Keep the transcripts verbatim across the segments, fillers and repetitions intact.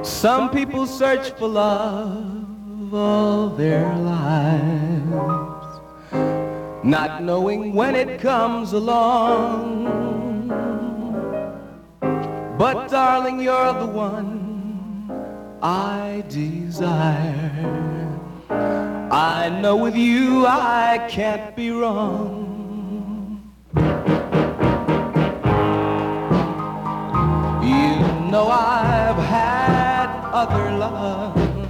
Some people search for love all their lives, not knowing when it comes along. But darling, you're the one I desire. I know with you I can't be wrong. You know I've had other loves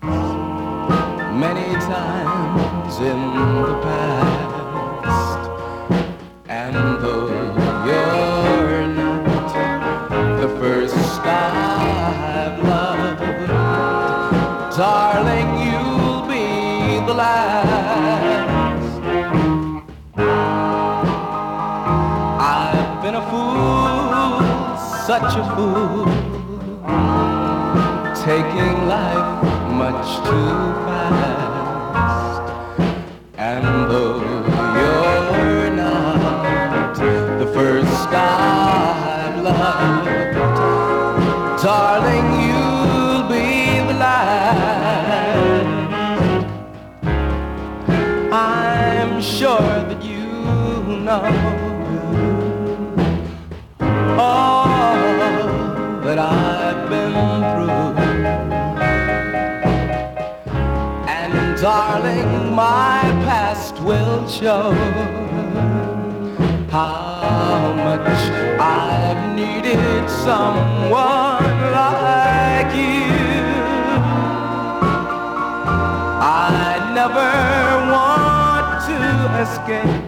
many times in the past, and though you're not the first I've loved, darling, you'll be the last. I've been a fool, such a fool, taking life much too fast. And though you're not the first I've loved, darling, you'll be the last. I'm sure that you know all that I've been through, and darling, my past will show how much I've needed someone like you. I never want to escape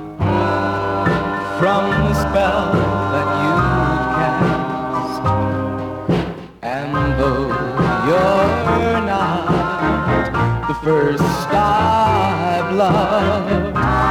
from the spell that you cast, and though you're not the first I've loved,